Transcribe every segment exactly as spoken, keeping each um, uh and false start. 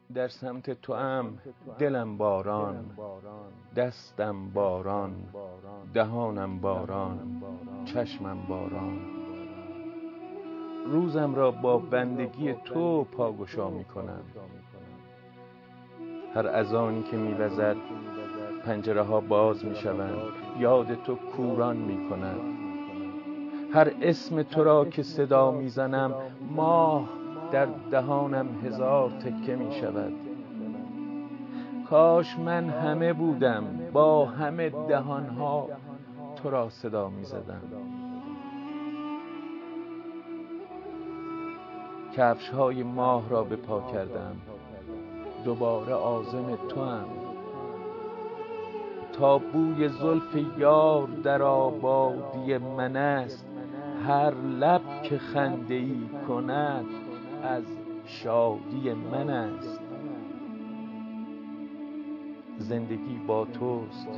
در سمت تو ام دلم باران، دستم باران، دهانم باران، چشمم باران. روزم را با بندگی تو پاگشا می کنم. هر اذانی که می وزد پنجره ها باز می شوند، یاد تو کوران می کند. هر اسم تو را که صدا می زنم، ماه در دهانم هزار تکه می شود. کاش من همه بودم، با همه دهانها تو را صدا می زدم. کفش های ماه را به پا کردم، دوباره عازم تو ام. تا بوی زلف یار در آبادی من است، هر لب که خنده ای کند از شادی من است. زندگی با توست،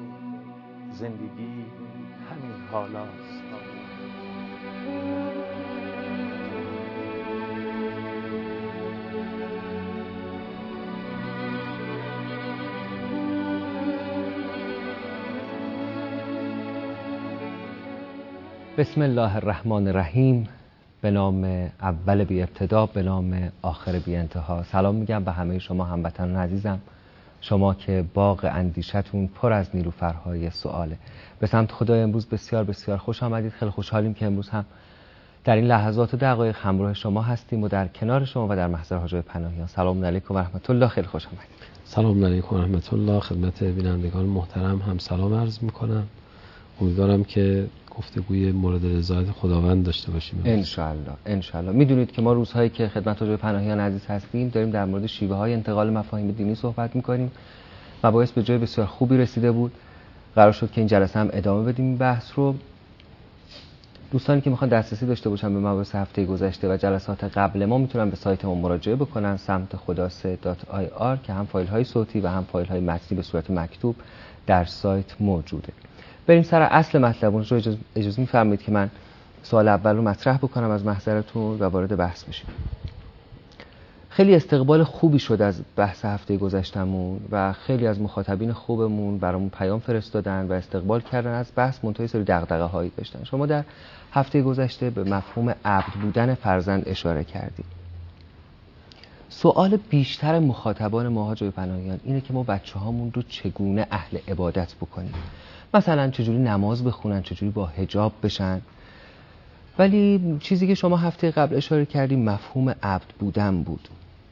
زندگی همین حالاست. بسم الله الرحمن الرحیم. به نام اول بی ابتدا، به نام آخر بی انتها. سلام میگم به همه شما هموطنان عزیزم، شما که باغ اندیشتون پر از نیلوفرهای سؤاله. به سمت خدای امروز بسیار بسیار خوش آمدید. خیلی خوشحالیم که امروز هم در این لحظات و دقایق همراه شما هستیم و در کنار شما و در محضر حاج پناهیان. سلام علیکم و رحمت الله. خیلی خوش آمدید. سلام علیکم و رحمت الله. خدمت بینندگان محترم هم سلام عرض میکنم. امیدوارم که گفتگوی مورد رضایت خداوند داشته باشیم ان شاء الله. ان شاء الله. میدونید که ما روزهایی که خدمت حاج پناهیان عزیز هستیم داریم در مورد شیوه های انتقال مفاهیم دینی صحبت میکنیم. مباحث به جای بسیار خوبی رسیده بود. قرار شد که این جلسه هم ادامه بدیم این بحث رو. دوستانی که میخوان دسترسی داشته باشن به مباحث هفته گذشته و جلسات قبل ما میتونن به سایت ما مراجعه بکنن، سمت خداسه دات آی آر، که هم فایل های صوتی و هم فایل های متنی به صورت مکتوب در سایت موجوده. بریم سر اصل مطلب. اون رو اجازه, اجازه میفرمایید که من سوال اول رو مطرح بکنم از محضرتون و وارد بحث بشیم. خیلی استقبال خوبی شد از بحث هفته گذشتمون و خیلی از مخاطبین خوبمون برامون پیام فرستادن و استقبال کردن از بحث. منتهی سری دغدغه‌هایی داشتن. شما در هفته گذشته به مفهوم عبد بودن فرزند اشاره کردید. سوال بیشتر مخاطبان ما حاج پناهیان اینه که ما بچه‌هامون رو چگونه اهل عبادت بکنیم. مثلا چجوری نماز بخونن، چجوری با حجاب بشن. ولی چیزی که شما هفته قبل اشاره کردیم مفهوم عبد بودن بود.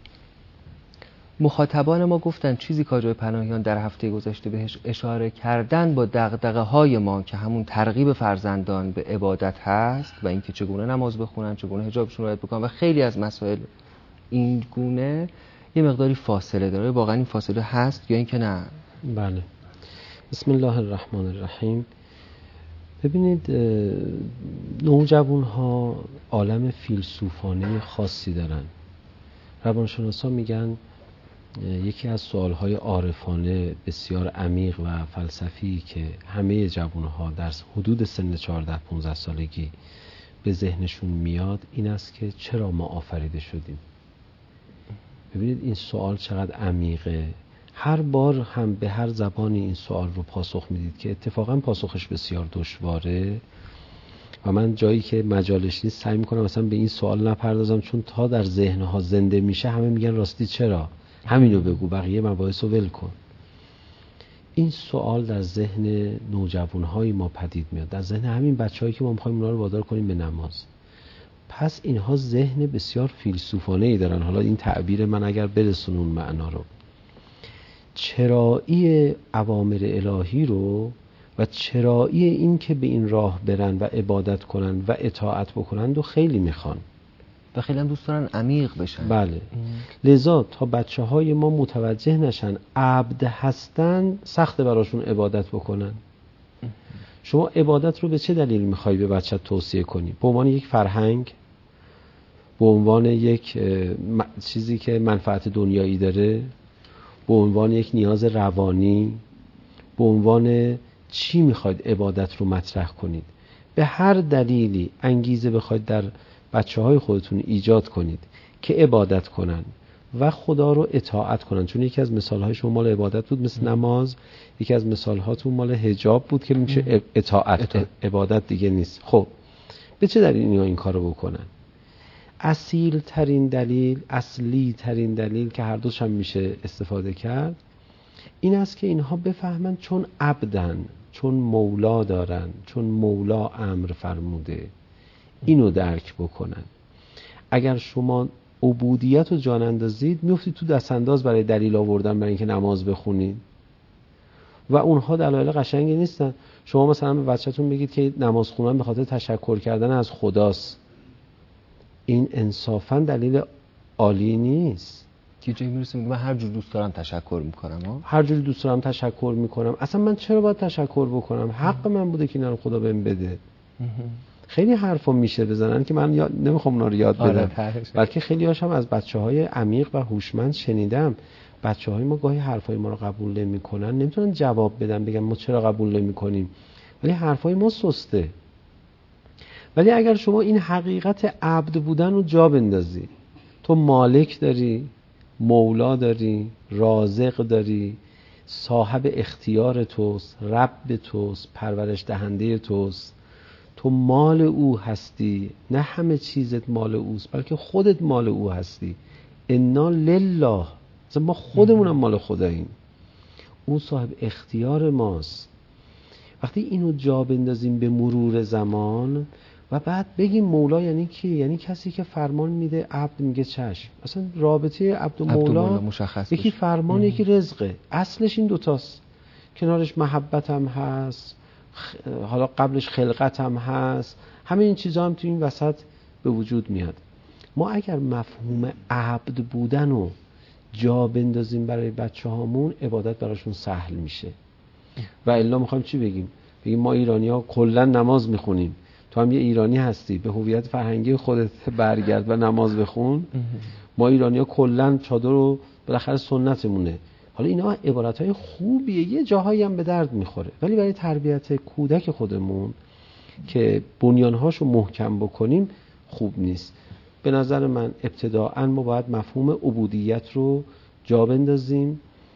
مخاطبان ما گفتن چیزی که حاج پناهیان در هفته گذشته بهش اشاره کردن با دغدغه های ما که همون ترغیب فرزندان به عبادت هست و اینکه چگونه نماز بخونن، چگونه حجابشون رو رعایت بکنن و خیلی از مسائل این گونه یه مقداری فاصله داره. واقعا این فاصله هست یا اینکه نه؟ بله. بسم الله الرحمن الرحیم. ببینید، نوجوان ها عالم فیلسوفانه خاصی دارن. روانشناسا میگن یکی از سوالهای عارفانه بسیار عمیق و فلسفی که همه جوان ها در حدود سن چهارده پانزده سالگی به ذهنشون میاد این است که چرا ما آفریده شدیم. ببینید این سوال چقدر عمیقه. هر بار هم به هر زبانی این سوال رو پاسخ میدید که اتفاقا پاسخش بسیار دشواره و من جایی که مجالش نیست سعی میکنم مثلا به این سوال نپردازم، چون تا در ذهنها زنده میشه همه میگن راستی چرا، همینو بگو، بقیه مباحث رو ول کن. این سوال در ذهن نوجوانهای ما پدید میاد، در ذهن همین بچه‌هایی که ما میخوایم اونا رو وادار کنیم به نماز. پس اینها ذهن بسیار فیلسوفانه‌ای دارن. حالا این تعبیر من اگر برسونون معنا رو، چرایی اوامر الهی رو و چرایی این که به این راه برن و عبادت کنن و اطاعت بکنن رو خیلی میخوان و خیلی هم دوست دارن عمیق بشن. بله. لذا تا بچه های ما متوجه نشن عبد هستن سخته براشون عبادت بکنن. شما عبادت رو به چه دلیل میخوای به بچه توصیه کنی؟ به عنوان یک فرهنگ، به عنوان یک چیزی که منفعت دنیایی داره، به عنوان یک نیاز روانی، به عنوان چی میخواید عبادت رو مطرح کنید؟ به هر دلیلی انگیزه بخواید در بچه های خودتون ایجاد کنید که عبادت کنن، و خدا رو اطاعت کنن. چون یکی از مثالهای شما مال عبادت بود مثل نماز، یکی از مثالهاتون مال حجاب بود که میشه اطاعت, اطاعت. عبادت دیگه نیست. خب به چه دلیل اینا این کارو بکنن؟ اصیل ترین دلیل، اصلی ترین دلیل که هر دوش هم میشه استفاده کرد این است که اینها بفهمن چون عبدن، چون مولا دارن، چون مولا امر فرموده، اینو درک بکنن. اگر شما عبودیت رو جان اندازید میفتید تو دست انداز برای دلیل آوردن برای اینکه نماز بخونید و اونها دلایل قشنگی نیستن. شما مثلا به بچه‌تون بگید که نماز خوندن به خاطر تشکر کردن از خداست، این انصافا دلیل عالی نیست. که جایی میرسه میگه من هر جور دوست دارم تشکر میکنم ها؟ هر جور دوست دارم تشکر میکنم. اصلا من چرا باید تشکر بکنم؟ حق من بوده که اینا رو خدا بهم بده. خیلی حرفا میشه بزنن که من یاد نمیخوام اونا رو یاد بدم، بلکه خیلی هاشم از بچه‌های عمیق و هوشمند شنیدم. بچه‌های ما گاهی حرفای ما رو قبول نمیکنن، نمیتونن جواب بدن بگن ما چرا قبول نمیکنیم، ولی حرفای ما سسته. ولی اگر شما این حقیقت عبد بودن رو جا بندازی، تو مالک داری، مولا داری، رازق داری، صاحب اختیار توست، رب توست، پرورش دهنده توست، تو مال او هستی، نه همه چیزت مال اوست بلکه خودت مال او هستی. انا لله، ما خودمونم مال خداییم، اون صاحب اختیار ماست. وقتی اینو جا بندازیم به مرور زمان و بعد بگیم مولا یعنی کی؟ یعنی کسی که فرمان میده، عبد میگه چشم. اصلا رابطه عبد و مولا, مولا مشخص یکی فرمان ام. یکی رزقه. اصلش این دوتاست، کنارش محبت هم هست، حالا قبلش خلقت هم هست، همه این چیزا هم تو این وسط به وجود میاد. ما اگر مفهوم عبد بودن رو جا بندازیم برای بچه هامون، عبادت براشون سهل میشه. و الا میخوایم چی بگیم؟ بگیم ما ایرانی ها کلن نماز میخونیم، تو هم یه ایرانی هستی، به هویت فرهنگی خودت برگرد و نماز بخون. ما ایرانی ها کلن چادر رو بالاخره سنتمونه. حالا اینا عبارتهای خوبیه، یه جاهایی هم به درد میخوره، ولی برای تربیت کودک خودمون که بنیانهاشو محکم بکنیم خوب نیست. به نظر من ابتداءً ما باید مفهوم عبودیت رو جا بندازیم.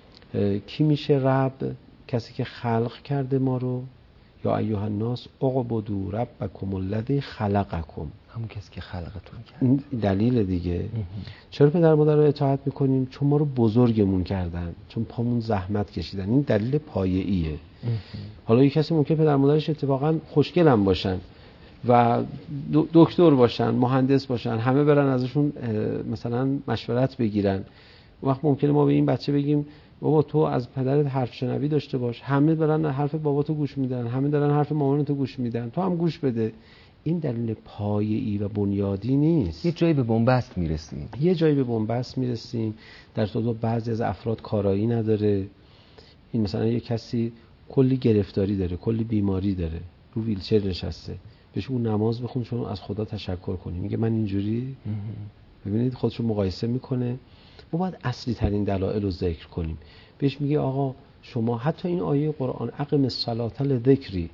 کی میشه رب؟ کسی که خلق کرده ما رو. یا ایها الناس اعبدوا ربکم الذی خلقکم، همون کسی که خلقتون کرد. این دلیل دیگه. چرا پدر مادر رو اطاعت میکنیم؟ چون ما رو بزرگمون کردن، چون پامون زحمت کشیدن. این دلیل پایه‌ایه. حالا یک کسی ممکنه پدر مادرش اتفاقا خوشگل هم باشن و دکتر باشن، مهندس باشن، همه برن ازشون مثلا مشورت بگیرن. وقت ممکنه ما به این بچه بگیم بابا تو از پدرت حرف شنوی داشته باش، همه دارن حرف باباتو گوش میدن، همه دارن حرف مامانتو گوش میدن، تو هم گوش بده. این دلیل پایه‌ای و بنیادی نیست. یه جایی به بنبست میرسیم. یه جایی به بنبست میرسیم. در صورت بعضی از افراد کارایی نداره. این مثلا یه کسی کلی گرفتاری داره، کلی بیماری داره، رو ویلچر نشسته، بهش اون نماز بخون چون از خدا تشکر کنی، میگه من اینجوری. ببینید خودشو مقایسه میکنه. ما باید اصلی ترین دلایل رو ذکر کنیم. بهش میگه آقا شما حتی این آیه قرآن اقم الصلاة لذکری،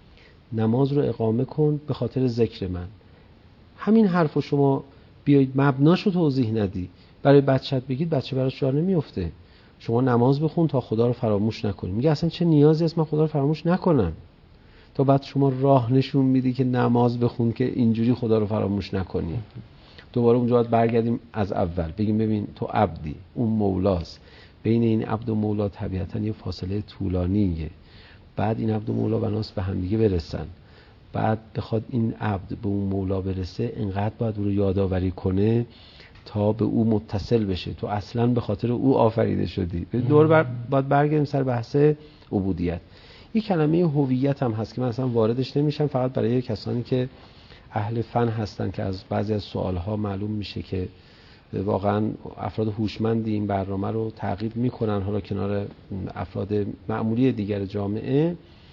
نماز رو اقامه کن به خاطر ذکر من، همین حرف رو شما بیایید مبناش رو توضیح ندی، برای بچت بگید، بچه براش جا نمیفته. شما نماز بخون تا خدا رو فراموش نکنی. میگه اصلا چه نیازی است من خدا رو فراموش نکنم؟ تا بعد شما راه نشون میدی که نماز بخون که اینجوری خدا رو فراموش نکنی. دوباره اونجا باید برگردیم از اول، بگیم ببین تو عبدی، اون مولاست. بین این عبد و مولا طبیعتاً یه فاصله طولانیه. بعد این عبد و مولا بناست به هم دیگه برسن. بعد بخواد این عبد به اون مولا برسه، اینقدر باید او رو یادآوری کنه تا به او متصل بشه. تو اصلاً به خاطر او آفریده شدی. دور بر باید برگردیم سر بحث عبودیت. این کلمه هویت هم هست که من اصلا واردش نمیشم، فقط برای کسانی که اهل فن هستن که از بعضی از سوالها معلوم میشه که واقعا افراد هوشمندی این برنامه رو تعقیب میکنن، حالا کنار افراد معمولی دیگر جامعه.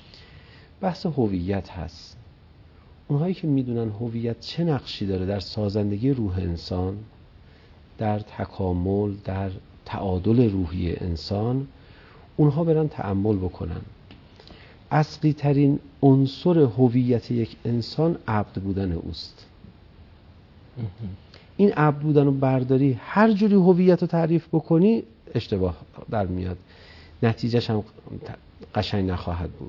بحث هویت هست. اونهایی که میدونن هویت چه نقشی داره در سازندگی روح انسان، در تکامل، در تعادل روحی انسان، اونها برن تأمل بکنن. اصلی ترین عنصر هویت یک انسان عبد بودن اوست. این عبد بودن رو برداری هر جوری هویت رو تعریف بکنی اشتباه در میاد، نتیجهش هم قشنگ نخواهد بود.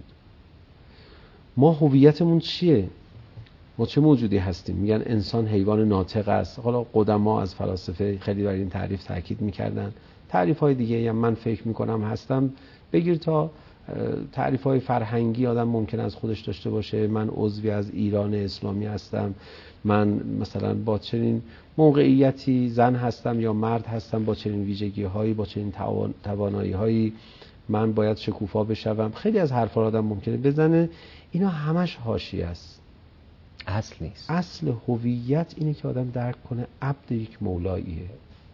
ما هویتمون چیه؟ ما چه موجودی هستیم؟ میگن انسان حیوان ناطق است. حالا قدما از فلاسفه خیلی بر این تعریف تاکید میکردن. تعریف های دیگه هم من فکر میکنم هستم، بگیر تا تعریف های فرهنگی آدم ممکن از خودش داشته باشه. من عضوی از ایران اسلامی هستم، من مثلا با چنین موقعیتی زن هستم یا مرد هستم، با چنین ویژگی هایی، با چنین توانایی هایی من باید شکوفا بشوم. خیلی از حرفا آدم ممکنه بزنه، اینا همش حاشیه است، اصل نیست. اصل هویت اینه که آدم درک کنه عبد یک مولاییه.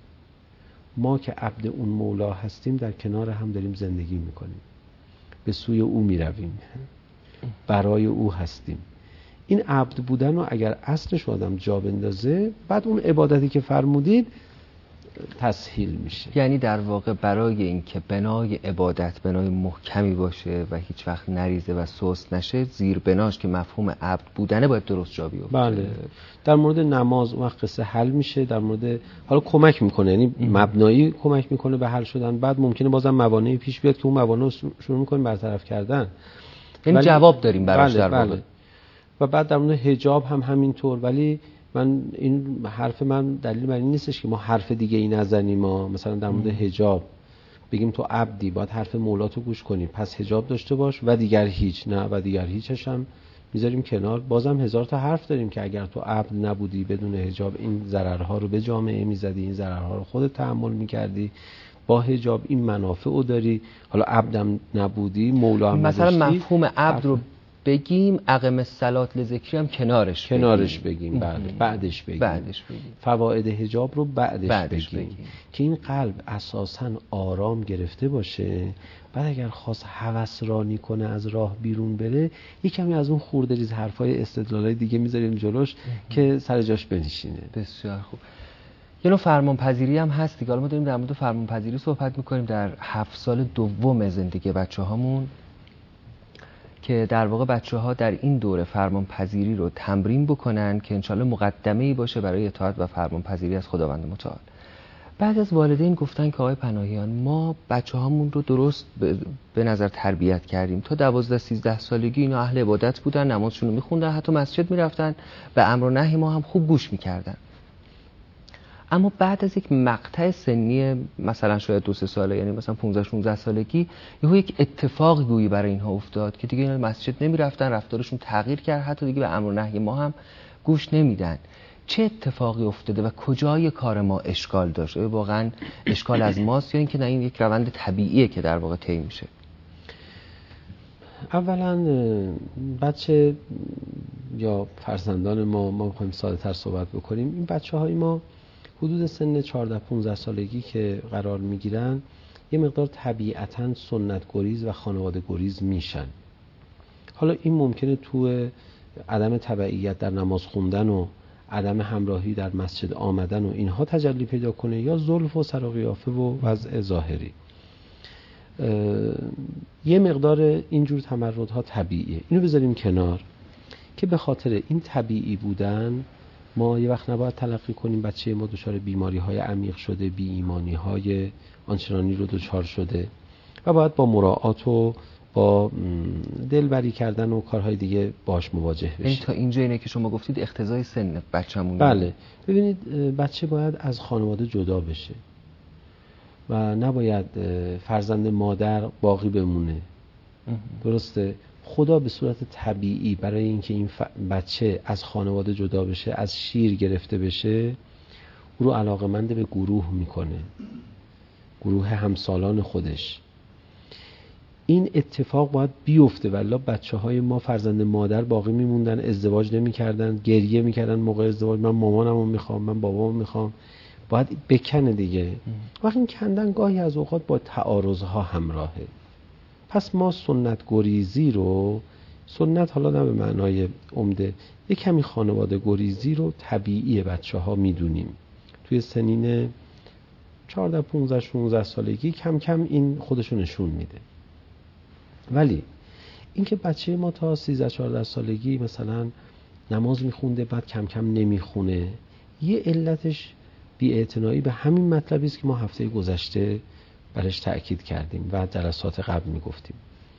ما که عبد اون مولا هستیم در کنار هم داریم زندگی میکنیم، به سوی او میرویم، برای او هستیم. این عبد بودن رو اگر اصلش آدم جا بندازه، بعد اون عبادتی که فرمودید تسهیل میشه. یعنی در واقع برای اینکه بنای عبادت بنای محکمی باشه و هیچ وقت نریزه و سست نشه، زیر بناش که مفهوم عبد بودنه باید درست جا بیفته. بله. در مورد نماز اون وقت قصه حل میشه، در مورد حالا کمک میکنه، یعنی مبنایی کمک میکنه به حل شدن. بعد ممکنه بازم موانعی پیش بیاد که اون موانع رو شروع میکنیم برطرف کردن، یعنی جواب داریم براش. بله، در واقع بله. و بعد در مورد حجاب هم همینطور. ولی من این حرف من دلیل بر این نیستش که ما حرف دیگه ای نزنیم. ما مثلا در مورد حجاب بگیم تو عبدی باید حرف مولاتو گوش کنیم، پس حجاب داشته باش و دیگر هیچ. نه، و دیگر هیچش هم میذاریم کنار. بازم هزار تا حرف داریم که اگر تو عبد نبودی بدون حجاب این ضررها رو به جامعه میزدی، این ضررها رو خودت تحمل میکردی، با حجاب این منافع رو داری. حالا عبدم نبودی، مولا هم مثلا نداشتی، مفهوم عبد رو بگیم، اقم الصلات لذکری هم کنارش کنارش بگیم, بگیم. بعد بعدش بگیم بعدش بگیم فواید حجاب رو بعدش, بعدش بگیم. بگیم که این قلب اساساً آرام گرفته باشه. بعد اگر خواست هوس رانی کنه از راه بیرون بره، یک کمی از اون خوردریز حرفای استدلالای دیگه میذاریم جلوش که سر جاش بنشینه. بسیار خوب. یه نوع فرمانپذیری هم هست دیگه. حالا ما داریم در مورد فرمانپذیری صحبت میکنیم در هفت سال دوم زندگی بچه‌هامون، که در واقع بچه‌ها در این دوره فرمانپذیری رو تمرین بکنن که انشالله مقدمه‌ای باشه برای اطاعت و فرمانپذیری از خداوند متعال. بعد از والدین گفتن که آقای پناهیان ما بچه‌هامون رو درست به نظر تربیت کردیم، تا دوازده سیزده سالگی اینا اهل عبادت بودن، نمازشون رو می‌خوندن، حتی مسجد می‌رفتن، به امر و نهی ما هم خوب گوش می‌کردن. اما بعد از یک مقطع سنی مثلا شاید دو سه ساله، یعنی مثلا پانزده شانزده سالگی، یهو یک اتفاقی گویی برای اینها افتاد که دیگه اینا مسجد نمیرفتن، رفتارشون تغییر کرد، حتی دیگه به امر و نهی ما هم گوش نمیدن. چه اتفاقی افتاده و کجای کار ما اشکال داشت؟ واقعا اشکال از ماست یا اینکه نه این یک روند طبیعیه که در واقع طی میشه؟ اولا بچه یا فرزندان ما، ما میخوایم ساده تر صحبت بکنیم، این بچه های ما حدود سن چهارده پانزده سالگی که قرار میگیرن یه مقدار طبیعتاً سنت گریز و خانواده گریز میشن. حالا این ممکنه تو عدم تبعیت در نماز خوندن و عدم همراهی در مسجد آمدن و اینها تجلی پیدا کنه، یا زلف و سر و قیافه و وضع ظاهری. یه مقدار اینجور تمردها طبیعیه، اینو بذاریم کنار که به خاطر این طبیعی بودن ما یه وقت نباید تلقی کنیم بچه ما دچار بیماری های عمیق شده، بی ایمانی های آنچنانی رو دچار شده و باید با مراعات و با دلبری کردن و کارهای دیگه باش مواجه بشیم. این تا اینجا اینه که شما گفتید اقتضای سن بچه‌مون. بله، ببینید بچه باید از خانواده جدا بشه و نباید فرزند مادر باقی بمونه. درسته؟ خدا به صورت طبیعی برای اینکه این بچه از خانواده جدا بشه، از شیر گرفته بشه، او رو علاقمند به گروه میکنه، گروه همسالان خودش. این اتفاق باید بیفته، ولی بچه های ما فرزند مادر باقی میموندن، ازدواج نمیکردن، گریه میکردن موقع ازدواج، من مامانمو میخوام، من بابامو میخوام. باید بکنه دیگه. وقتی این کندن گاهی از اوقات با تعارضها همراهه. پس ما سنت گریزی رو، سنت حالا نه به معنای عمده، یک کمی خانواده گریزی رو طبیعی بچه ها میدونیم. توی سنین چهارده پانزده شانزده سالگی کم کم این خودشو نشون میده. ولی اینکه بچه ما تا سیزده چهارده سالگی مثلا نماز میخونده بعد کم کم نمیخونه، یه علتش بی‌اعتنایی به همین مطلبی است که ما هفته گذشته برش تأکید کردیم و جلسات قبل میگفتیم.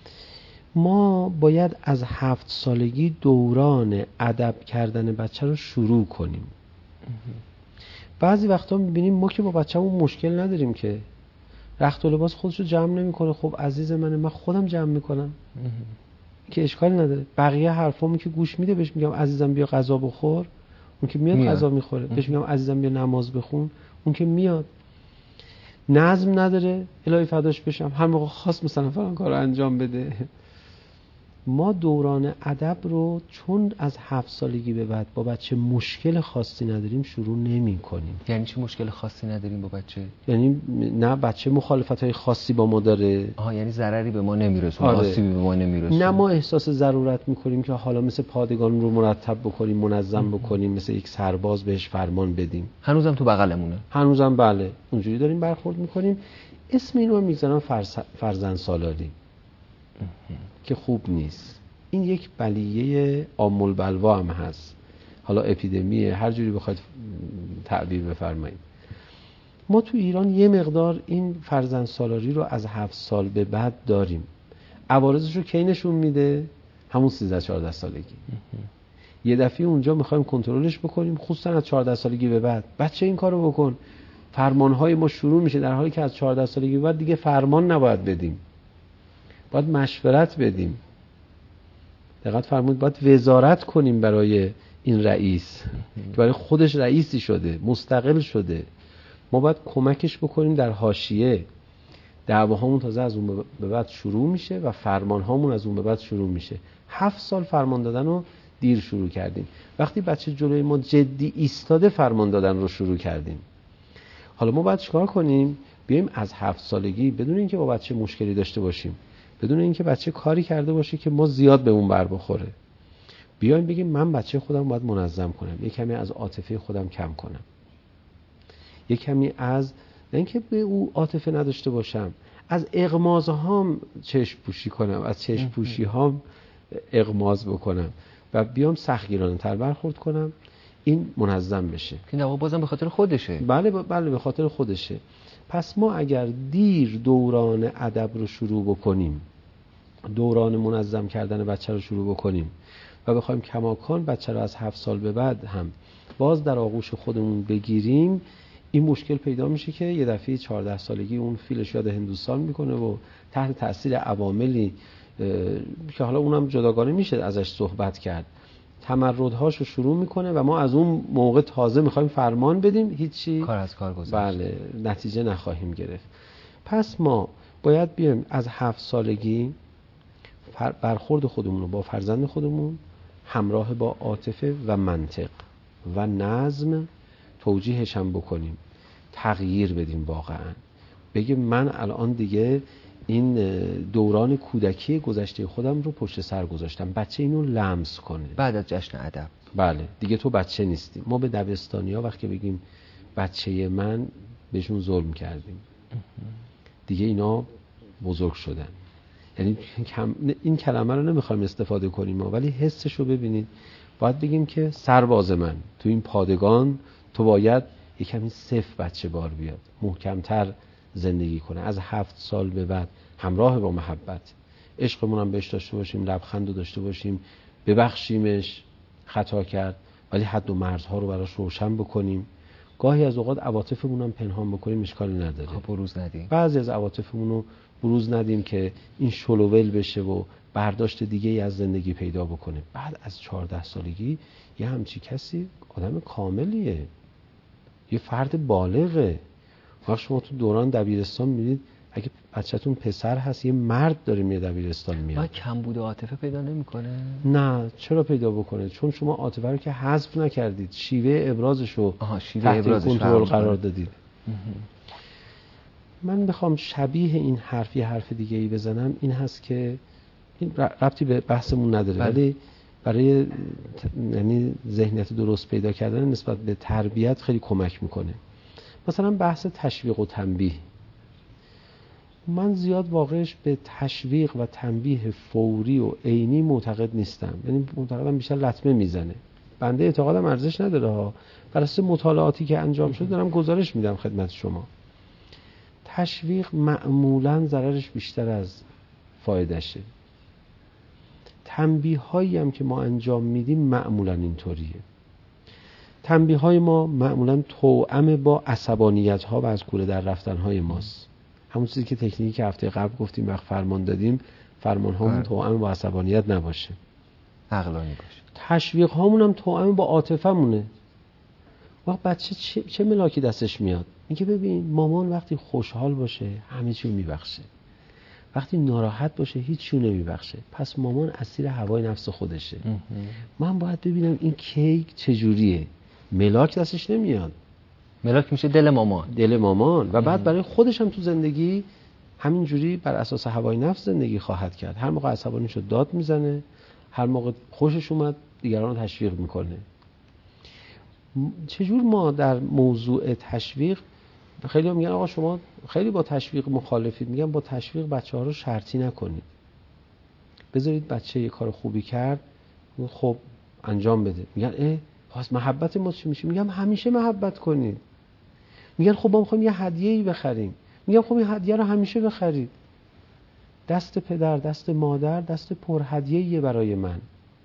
ما باید از هفت سالگی دوران ادب کردن بچه رو شروع کنیم. بعضی وقتا میبینیم ما که با بچه‌مون مشکل نداریم که رخت و لباس خودش رو جمع نمیکنه، خب عزیز منه من خودم جمع میکنم که اشکال نداره. بقیه حرفامو که گوش میده بهش میگم عزیزم بیا غذا بخور، اون که میاد غذا میخوره. بهش میگم عزیزم بیا نماز بخون، اون که میاد. نظم نداره الهی فداش بشم هر موقع خواست مثلا فلان کارو انجام بده. ما دوران ادب رو چون از هفت سالگی به بعد با بچه مشکل خاصی نداریم شروع نمی کنیم. یعنی چه مشکل خاصی نداریم با بچه؟ یعنی نه بچه مخالفت‌های خاصی با ما داره. آها، یعنی ضرری به ما نمیرسونه، آره. آسیبی به ما نمیرسونه. نه ما احساس ضرورت میکنیم که حالا مثل پادگان رو مرتب بکنیم، منظم بکنیم، مثل یک سرباز بهش فرمان بدیم. هنوزم تو بغلمونه. هنوزم بله اونجوری داریم برخورد میکنیم. اسم اینو من میذارم فرز... فرزند سالاری که خوب نیست. این یک بلیه عام البلوا هم هست، حالا اپیدمیه، هر جوری بخواید تعبیر بفرمایید. ما تو ایران یه مقدار این فرزند سالاری رو از هفت سال به بعد داریم. عوارضش رو کی نشون میده؟ همون سیزده چهارده سالگی. یه دفعه اونجا میخوایم کنترلش بکنیم، خصوصا از چهارده سالگی به بعد. بچه این کارو بکن، فرمانهای ما شروع میشه، در حالی که از چهارده سالگی به بعد دیگه فرمان نباید بدیم، باید مشورت بدیم. دقت فرمودید، باید وزارت کنیم برای این رئیس که برای خودش رئیسی شده، مستقل شده. ما باید کمکش بکنیم در حاشیه. دعواهامون تازه از اون به بعد شروع میشه و فرمانهامون از اون به بعد شروع میشه. هفت سال فرمان دادن رو دیر شروع کردیم. وقتی بچه جلوی ما جدی ایستاده فرمان دادن رو شروع کردیم. حالا ما باید چیکار کنیم؟ بیایم از هفت سالگی بدون اینکه با بچه مشکلی داشته باشیم، بدون اینکه بچه کاری کرده باشه که ما زیاد به اون بر بخوره، بیایم بگیم من بچه خودم باید منظم کنم، یک کمی از عاطفه خودم کم کنم، یک کمی از نه اینکه به او عاطفه نداشته باشم، از اغمازهام چشم پوشی کنم، از چشم پوشی هام اغماز بکنم و بیام سختگیرانه تر برخورد کنم، این منظم بشه. این واقعا بازم به خاطر خودشه. بله بله به خاطر خودشه. پس ما اگر دیر دوران ادب رو شروع بکنیم، دوران منظم کردن بچه رو شروع بکنیم و بخوایم کماکان بچه رو از هفت سال به بعد هم باز در آغوش خودمون بگیریم، این مشکل پیدا میشه که یه دفعه چهارده سالگی اون فیلش یاد هندوستان میکنه و تحت تأثیر عواملی که حالا اونم جداگانه میشه ازش صحبت کرد، تمردهاش رو شروع میکنه و ما از اون موقع تازه میخوایم فرمان بدیم، هیچی کار از کار گذشت. بله نتیجه نخواهیم گرفت. پس ما باید بیایم از هفت سالگی برخورد خودمون رو با فرزند خودمون همراه با عاطفه و منطق و نظم توجیهش هم بکنیم، تغییر بدیم، واقعا بگیم من الان دیگه این دوران کودکی گذشته خودم رو پشت سر گذاشتم. بچه اینو لمس کنه بعد از جشن ادب. بله دیگه تو بچه نیستی. ما به دبستانی‌ها وقتی بگیم بچه من، بهشون ظلم کردیم. دیگه اینا بزرگ شدن. یعنی این کلمه رو نمیخوایم استفاده کنیم ما، ولی حسش رو ببینید. باید بگیم که سرباز من تو این پادگان تو باید یک کمی صف بچه بار بیاد، محکمتر زندگی کنه. از هفت سال به بعد همراه با محبت، عشقمون هم بهش داشته باشیم، لبخند رو داشته باشیم، ببخشیمش خطا کرد ولی حد و مرزها رو براش روشن بکنیم. گاهی از اوقات عواطفمون هم پنهان بکنیم، اشکالی نداره. خب بروز ندیم. بعضی از عواطفمون رو بروز ندیم که این شلوول بشه و برداشت دیگه ای از زندگی پیدا بکنه. بعد از چهارده سالگی یه همچی کسی آدم کاملیه، یه فرد بالغه. وقتی شما تو دوران دبیرستان می‌بینید اگه بچه‌تون پسر هست یه مرد داره میاد دبیرستان میاد. ما کمبود عاطفه پیدا نمی‌کنه؟ نه، چرا پیدا بکنه؟ چون شما عاطفه رو که حذف نکردید، شیوه ابرازش رو تحت کنترل قرار دادید. من بخوام شبیه این حرف یه حرف دیگه ای بزنم، این هست که این ربطی به بحثمون نداره، بله. ولی برای یعنی ذهنیت درست پیدا کردن نسبت به تربیت خیلی کمک میکنه. مثلا بحث تشویق و تنبیه، من زیاد واقعش به تشویق و تنبیه فوری و عینی معتقد نیستم. یعنی معتقدم بیشتر لطمه میزنه. بنده اعتقادم ارزش نداره ها، بر اساس مطالعاتی که انجام شد دارم گزارش میدم خدمت شما. تشویق معمولاً ضررش بیشتر از فایدهشه. تنبیه هایی هم که ما انجام میدیم معمولاً اینطوریه. تنبیه های ما معمولاً توأم با عصبانیت ها و از کوره در رفتن های ماست. همون چیزی که تکنیکی که هفته قبل گفتیم وقت فرمان دادیم، فرمان هامون توأم با عصبانیت نباشه، عقلانی باشه. تشویق هامون هم توأم با عاطفه مونه. وقت بچه چه, چه ملاکی دستش میاد؟ میگه ببین مامان وقتی خوشحال باشه همه چیو میبخشه، وقتی ناراحت باشه هیچ چیو نمیبخشه، پس مامان اسیر هوای نفس خودشه. من باید ببینم این کیک چجوریه. ملاک دستش نمیاد، ملاک میشه دل مامان. دل مامان. و بعد برای خودش هم تو زندگی همینجوری بر اساس هوای نفس زندگی خواهد کرد. هر موقع عصبانی شد داد میزنه، هر موقع خوشش اومد دیگران رو تشویق میکنه. چجور ما در موضوع تشویق، خیلی هم میگن آقا شما خیلی با تشویق مخالفید. میگن با تشویق بچه ها رو شرطی نکنید، بذارید بچه یه کار خوبی کرد خب انجام بده. میگن اه پس محبت ما چی میشه؟ میگم همیشه محبت کنید. میگن خب ما میخوایم یه هدیه‌ای بخریم. میگم خب این هدیه رو همیشه بخرید. دست پدر، دست مادر، دست پر هدیه‌ایه برای من.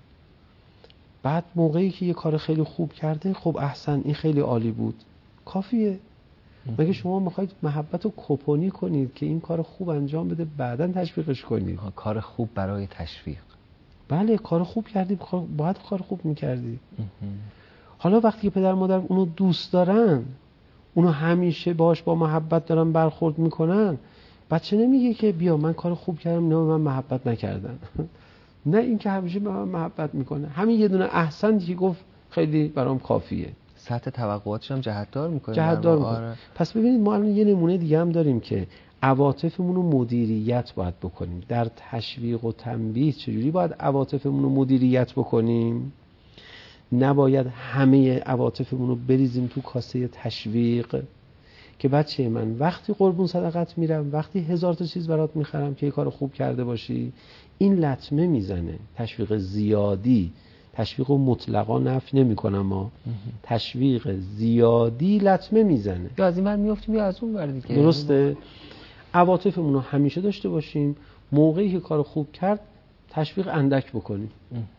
بعد موقعی که یه کار خیلی خوب کرده خب احسن، این خیلی عالی بود، کافیه. مگه شما میخواید محبت رو کپونی کنید که این کار خوب انجام بده بعداً تشویقش کنید؟ کار خوب برای تشویق. بله کار خوب کردی، باید کار خوب میکردی. حالا وقتی که پدر مادر اونو دوست دارن، اونو همیشه باش با محبت دارن برخورد میکنن، بچه نمیگه که بیا من کار خوب کردم اینا به من محبت نکردن. نه، این که همیشه به من محبت میکنه. همین یه دونه احسن که گفت خیلی برام کافیه. سطح توقعاتش هم جهتدار میکنه. جهتدار میکنه. آره. پس ببینید ما الان یه نمونه دیگه هم داریم که عواطفمون رو مدیریت باید بکنیم. در تشویق و تنبیه چجوری باید عواطفمون رو مدیریت بکنیم؟ نباید همه عواطفمون رو بریزیم تو کاسه تشویق که بچه من وقتی قربون صدقت میرم، وقتی هزار تا چیز برات میخرم که یه کار خوب کرده باشی، این لطمه میزنه. تشویق زیادی تشویق مطلقا نفی نمی کنم، ما تشویق زیادی لطمه میزنه. یا از این ور میافتیم یا از اون ور دیگه. درسته. عواطفمون رو همیشه داشته باشیم، موقعی که کار خوب کرد تشویق اندک بکنیم.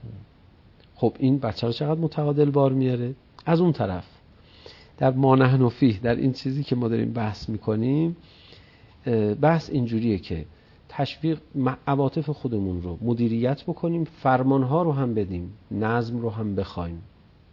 خب این بچه رو چقدر متعادل بار میاره. از اون طرف در ما نحن فیه، در این چیزی که ما داریم بحث میکنیم، بحث اینجوریه که تشویق عواطف خودمون رو مدیریت بکنیم، فرمانها رو هم بدیم، نظم رو هم بخوایم.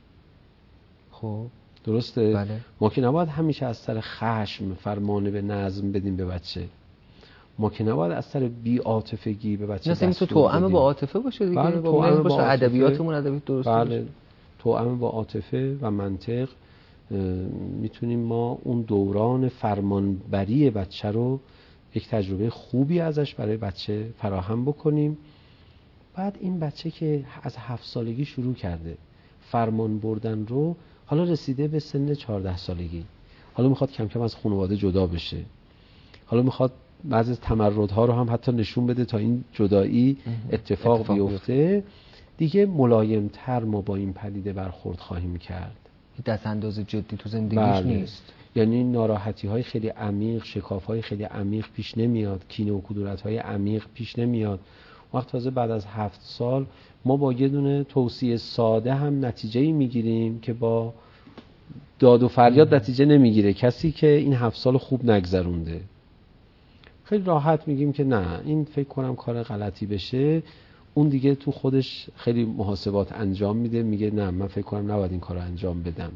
خب درسته؟ بله. ما که نباید همیشه از سر خشم فرمان به نظم بدیم به بچه. ما که نباید از سر بی عاطفگی به بچه دستور بدیم. مثلا توأم با عاطفه باشه دیگه. بله، با باشه ادبیاتمون ادبیات درست بله. باشه. توأم با عاطفه و منطق میتونیم ما اون دوران فرمانبری بچه رو یک تجربه خوبی ازش برای بچه فراهم بکنیم. بعد این بچه که از هفت سالگی شروع کرده فرمان بردن رو، حالا رسیده به سن چهارده سالگی، حالا میخواد کم کم از خانواده جدا بشه، حالا میخواد بعضی از تمردها رو هم حتی نشون بده تا این جدایی اتفاق, اتفاق بیفته. دیگه ملایمتر ما با این پدیده برخورد خواهیم کرد. دست انداز جدی تو زندگیش بله. نیست. یعنی ناراحتی های خیلی عمیق، شکاف های خیلی عمیق پیش نمیاد، کینه و کدورت های عمیق پیش نمیاد. وقت تازه بعد از هفت سال ما با یه دونه توصیه ساده هم نتیجه‌ای میگیریم که با داد و فریاد نتیجه نمیگیره کسی که این هفت سال خوب نگذرونده. خیلی راحت میگیم که نه این فکر کنم کار غلطی بشه، اون دیگه تو خودش خیلی محاسبات انجام میده، میگه نه من فکر کنم نباید این کار رو انجام بدم.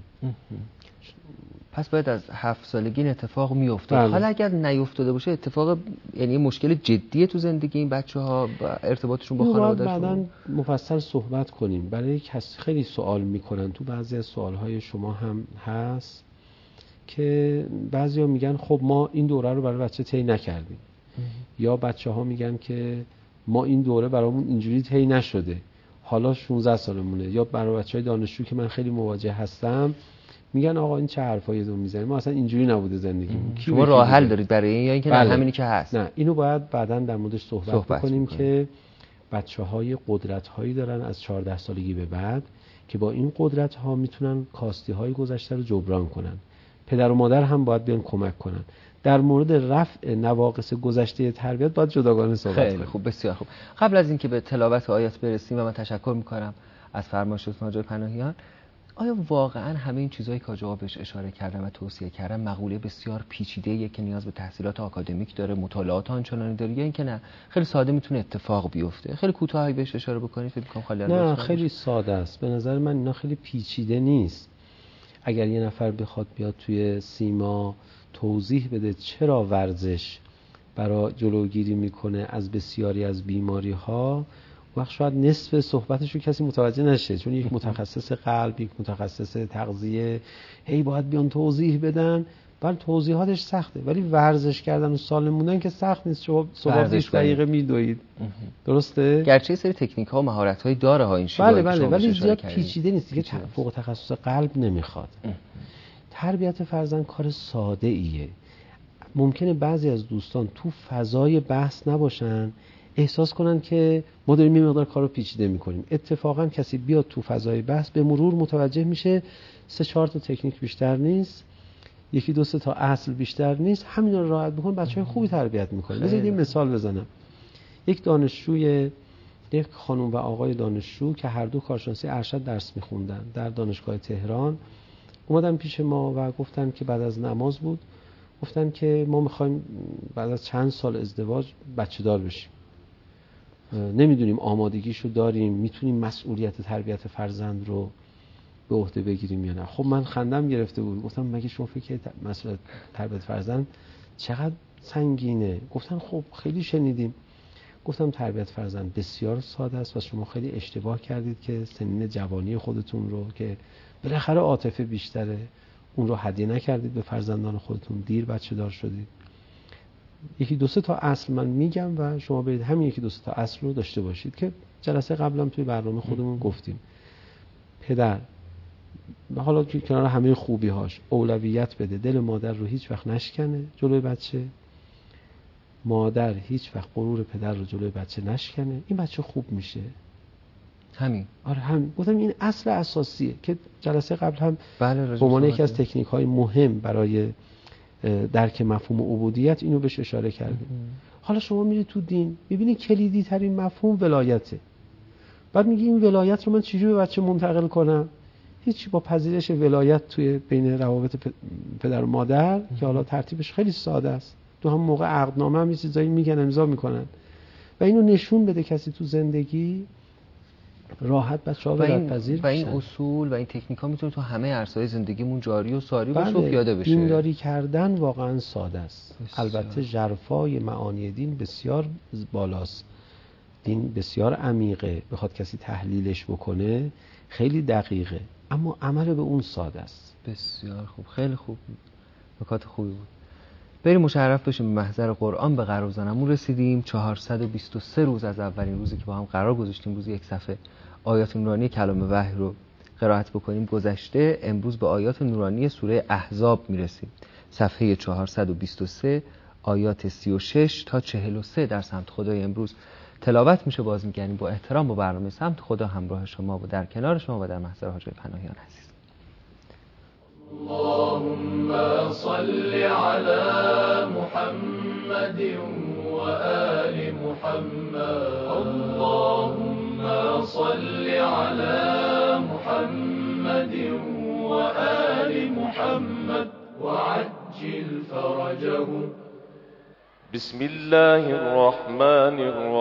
پس باید از هفت سالگی این اتفاق میافتاد. حالا اگر نیفتاده باشه اتفاق، یعنی مشکل جدیه تو زندگی این بچه‌ها و ارتباطشون با خانواده‌شون. بعداً مفصل صحبت کنیم. برای کسی خیلی سوال میکنن، تو بعضی از سوالهای شما هم هست که بعضیا میگن خب ما این دوره رو برای بچه طی نکردیم، یا بچه‌ها میگن که ما این دوره برامون اینجوری طی نشده، حالا شانزده سالمونه. یا برای بچهای دانشجو که من خیلی مواجه هستم میگن آقا این چه حرفایی رو میزنی، ما اصلا اینجوری نبوده زندگی. شما راه حل دارید برای این یا اینکه بله. نه همینی که هست؟ نه، اینو باید بعداً در موردش صحبت, صحبت کنیم که بچه‌های قدرت‌هایی دارن از چهارده سالگی به بعد که با این قدرت ها میتونن کاستی های گذشته رو جبران کنن. پدر و مادر هم باید بیان کمک کنن. در مورد رفع نواقص گذشته تربیت باید جداگانه صحبت کنیم. خیلی خوب، بسیار خوب. قبل از اینکه به تلاوت آیات برسیم و من تشکر میکنم از فرمایشتون آقای پناهیان، آیا واقعا همه این چیزایی که آقا بهش اشاره کردم و توصیه کردم مقوله بسیار پیچیده‌ایه که نیاز به تحصیلات آکادمیک داره، مطالعات آنچنانی داره، یا اینکه نه خیلی ساده میتونه اتفاق بیفته؟ خیلی کوتاهی بهش اشاره بکنید فکر کنم خالی از نه خیلی ساده است. به نظر من اینا خیلی پیچیده نیست. اگر یه نفر بخواد بیاد توی سیما توضیح بده چرا ورزش برای جلوگیری میکنه از بسیاری از بیماری ها، وقت شاید نصف صحبتشو کسی متوجه نشه، چون یک متخصص قلب، یک متخصص تغذیه هی باید بیان توضیح بدن. بله توضیحاتش سخته، ولی ورزش کردن و سالم موندن که سخت نیست. شما صبح بیست دقیقه میدوید، درسته؟ گرچه سری تکنیک ها و مهارت های داره ها این شیوه. بله بله، ولی زیاد پیچیده نیست دیگه، فوق تخصص قلب نمیخواد. تربیت فرزند کار ساده ایه. ممکنه بعضی از دوستان تو فضای بحث نباشن، احساس کنن که ما داریم یه مقدار کارو پیچیده میکنیم. اتفاقا کسی بیاد تو فضای بحث به مرور متوجه میشه سه چهار تا تکنیک بیشتر نیست، یکی دو سه تا اصل بیشتر نیست، همین رو راحت بکن بچه‌های خوبی تربیت میکنه. بذارید یه مثال بزنم. یک دانشجوی یک خانم و آقای دانشجو که هر دو کارشناسی ارشد درس میخوندن در دانشگاه تهران اومدن پیش ما و گفتن که بعد از نماز بود، گفتن که ما میخوایم بعد از چند سال ازدواج بچه دار بشیم، نمیدونیم آمادگیشو داریم، میتونیم مسئولیت تربیت فرزند رو به عهده بگیریم یا نه. خب من خندم گرفته بود، گفتم مگه شما فکر مسئولیت تربیت فرزند چقدر سنگینه؟ گفتن خب خیلی شنیدیم. گفتم تربیت فرزند بسیار ساده است و شما خیلی اشتباه کردید که سنین جوانی خودتون رو که بالاخره عاطفه بیشتره اون رو هدیه نکردید به فرزندان خودتون، دیر بچه دار شدید. یکی دو سه تا اصل من میگم و شما برید همین یکی دو سه تا اصل رو داشته باشید که جلسه قبلم توی برنامه خودمون گفتیم. پدر حالا که کنار همه خوبی هاش اولویت بده دل مادر رو هیچ وقت نشکنه جلوی بچه، مادر هیچ وقت غرور پدر رو جلوی بچه نشکنه، این بچه خوب میشه. همین. آره همین. گفتم این اصل اساسیه که جلسه قبل هم بله به عنوان یکی از تکنیک های مهم برای درک مفهوم عبودیت اینو بهش اشاره کردیم. حالا شما میرید تو دین میبینید کلیدی ترین مفهوم ولایته. بعد میگی این ولایت رو من چجوری به بچه منتقل کنم؟ هیچی، با پذیرش ولایت توی بین روابط پدر و مادر که حالا ترتیبش خیلی ساده است. تو هم موقع عقدنامه هم یه چیزایی میگن امضا میکنن و اینو نشون بده کسی تو زندگی راحت بچه‌ها ولایت پذیر و این اصول و این تکنیک‌ها میتونه تو همه عرصه‌های زندگیمون جاری و ساری باشه بله. و پیاده بشه. دینداری کردن واقعا ساده است. البته ژرفای معانی دین بسیار بالاست. دین بسیار عمیقه، بخواد کسی تحلیلش بکنه خیلی دقیقه، اما عمل به اون ساده است. بسیار خوب، خیلی خوب بود، نکات خوبی بود. بریم مشرف بشیم به محضر قرآن. به قرار زنمون رسیدیم. چهارصد و بیست و سه روز از اولین روزی که با هم قرار گذاشتیم روز یک صفحه آیات نورانی کلام وحی رو قرائت بکنیم گذشته. امروز به آیات نورانی سوره احزاب میرسیم. صفحه چهارصد و بیست و سه آیات سی و شش تا چهل و سه در سمت خدای امروز تلاوت میشه. باز میگنیم با احترام با برنامه سمت خدا همراه شما و در کنار شما و در محضر حاج پناهیان عزیز. اللهم صل على محمد وآل محمد. اللهم صل على محمد وآل محمد وعجل فرجهم. بسم الله الرحمن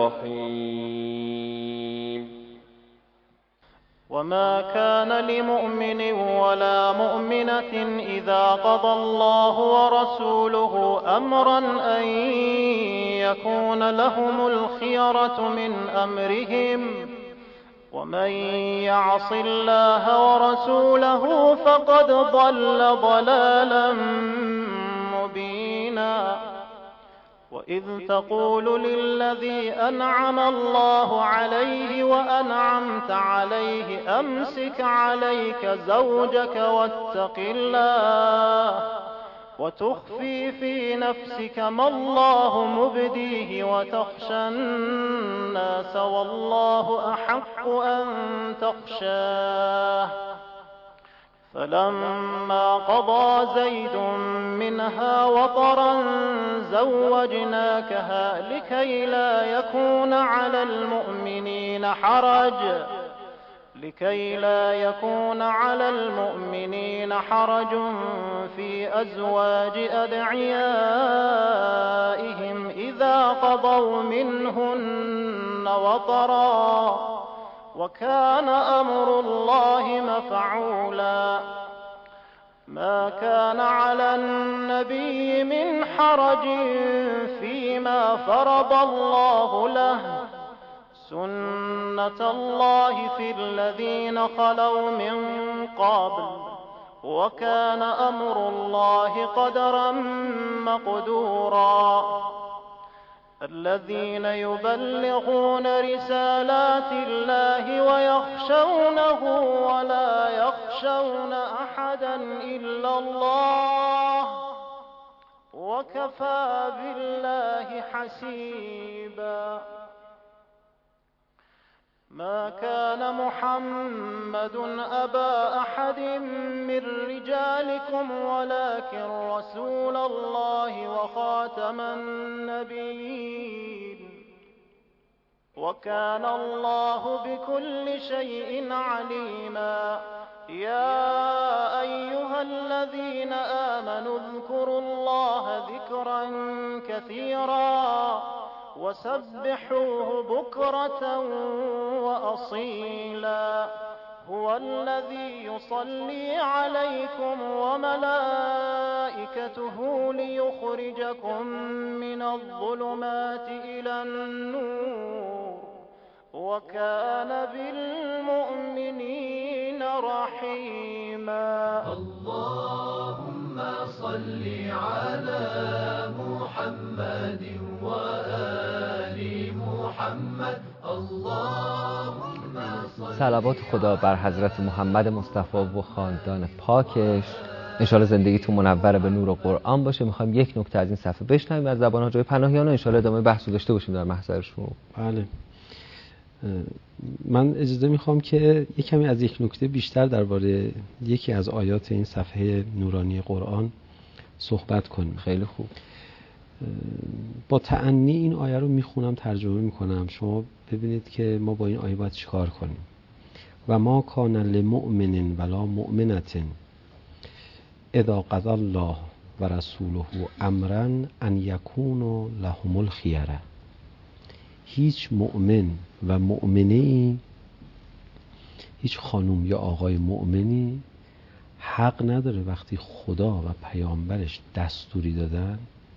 الرحيم. وما كان لمؤمن ولا مؤمنة إذا قضى الله ورسوله أمرا أن يكون لهم الخيرة من أمرهم ومن يعص الله ورسوله فقد ضل ضلالا مبينا. وإذ تقول للذي أنعم الله عليه وأنعمت عليه أمسك عليك زوجك واتق الله وتخفي في نفسك ما الله مبديه وتخشى الناس والله أحق أن تخشاه فلما قضى زيد منها وطرا زوجناكها لكي لا يكون على المؤمنين حرج لكي لا يكون على المؤمنين حرج في أزواج أدعيائهم إذا قضوا منهن وطرا وكان أمر الله مفعولا ما كان على النبي من حرج فيما فرض الله له سنة الله في الذين خلوا من قبل وكان أمر الله قدرا مقدورا الذين يبلغون رسالات الله ويخشونه ولا يخشون أحدا إلا الله وكفى بالله حسيبا ما كان محمد أبا أحد من رجالكم ولكن رسول الله وخاتم النبيين وكان الله بكل شيء عليما يا أيها الذين آمنوا اذكروا الله ذكرا كثيرا وسبحوه بكرة وأصيلا هو الذي يصلي عليكم وملائكته ليخرجكم من الظلمات إلى النور وكان بالمؤمنين رحيما اللهم صل على محمد وآل محمد اللهم صل. صلوات خدا بر حضرت محمد مصطفی و خاندان پاکش. انشالله زندگیتون منور به نور و قرآن باشه. میخوایم یک نکته از این صفحه بشنویم از زبان حاجی پناهیان و انشالله ادامه بحث رو داشته باشیم در محضرشون. بله. من اجازه میخوام که یک کمی از یک نکته بیشتر درباره یکی از آیات این صفحه نورانی قرآن صحبت کنیم. خیلی خوب. با تأنی این آیه رو میخونم، ترجمه میکنم، شما ببینید که ما با این آیه باید چیکار کنیم. و ما کان لمؤمن ولا مؤمنة اذا قضى الله و رسوله امرا ان یکونوا لهم الخیره. هیچ مؤمن و مؤمنی، هیچ خانم یا آقای مؤمنی حق نداره وقتی خدا و پیامبرش دستوری دادن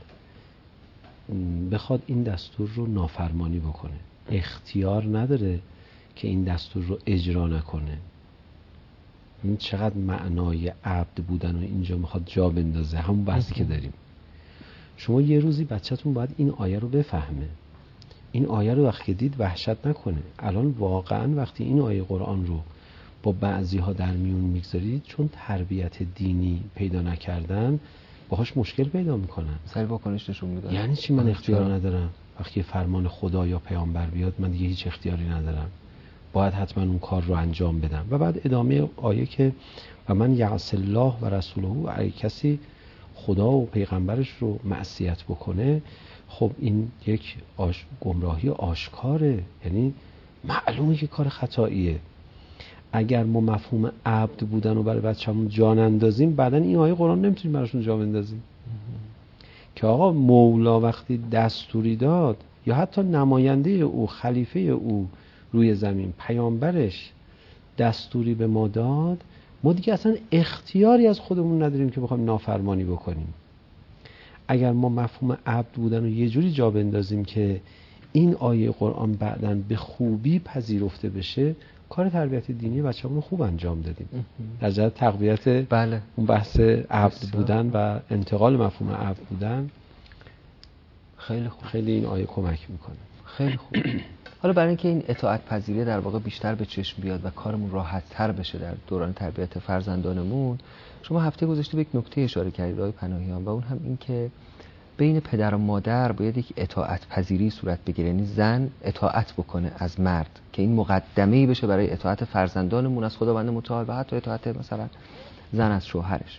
بخواد این دستور رو نافرمانی بکنه. اختیار نداره که این دستور رو اجرا نکنه. این چقدر معنای عبد بودن و اینجا میخواد جا بندازه، همون بحثی که داریم. شما یه روزی بچه‌تون باید این آیه رو بفهمه. این آیه رو وقتی دید وحشت نکنه. الان واقعا وقتی این آیه قرآن رو با بعضی ها در میون میگذارید، چون تربیت دینی پیدا نکردن باهاش مشکل پیدا میکنن. سری واکنش نشون میدن. یعنی چی من اختیار ندارم؟ وقتی فرمان خدا یا پیامبر بیاد من دیگه هیچ اختیاری ندارم، باید حتما اون کار رو انجام بدم. و بعد ادامه آیه که و من یعص الله و رسوله، اگه کسی خدا و پیغمبرش رو معصیت بکنه، خب این یک آش... گمراهی آشکاره، یعنی معلومه که کار خطاییه. اگر ما مفهوم عبد بودن و برای بچه‌مون جان اندازیم، بعدن این آیه قرآن نمیتونیم براشون جا بندازیم. که آقا مولا وقتی دستوری داد، یا حتی نماینده او، خلیفه او روی زمین، پیامبرش دستوری به ما داد، ما دیگه اصلا اختیاری از خودمون نداریم که بخوایم نافرمانی بکنیم. اگر ما مفهوم عبد بودن رو یه جوری جا بندازیم که این آیه قرآن بعداً به خوبی پذیرفته بشه، کار تربیت دینی بچه‌مون رو خوب انجام دادیم. در جهت تقویت بله. اون بحث عبد بودن و انتقال مفهوم عبد بودن خیلی خوب. خیلی این آیه کمک میکنه. خیلی خوب. حالا برای اینکه این اطاعت پذیری در واقع بیشتر به چشم بیاد و کارمون راحت تر بشه در دوران تربیت فرزندانمون، شما هفته گذشته به یک نکته اشاره کردید آقای پناهیان و اون هم این که بین پدر و مادر باید یک اطاعت پذیری صورت بگیره، یعنی زن اطاعت بکنه از مرد که این مقدمه‌ای بشه برای اطاعت فرزندانمون از خداوند متعال و حتی اطاعت مثلا زن از شوهرش.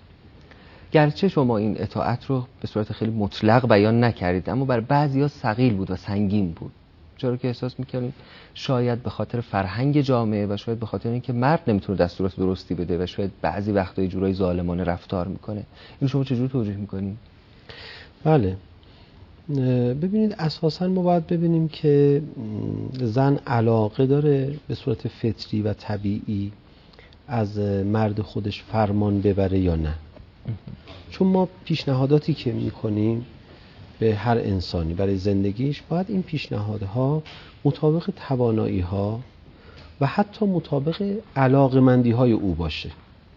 گرچه شما این اطاعت رو به صورت خیلی مطلق بیان نکردید، اما بر بعضیا ثقیل بود و سنگین بود، چرا که احساس می‌کردید شاید به خاطر فرهنگ جامعه و شاید به خاطر اینکه مرد نمیتونه دستورات درستی بده و شاید بعضی وقتا یه جورای ظالمانه رفتار میکنه. اینو شما چجوری توجیه میکنید؟ بله، ببینید اساساً ما باید ببینیم که زن علاقه داره به صورت فطری و طبیعی از مرد خودش فرمان ببره یا نه. چون ما پیشنهاداتی که میکنیم به هر انسانی برای زندگیش باید این پیشنهادها مطابق توانایی ها و حتی مطابق علاقمندی های او باشه.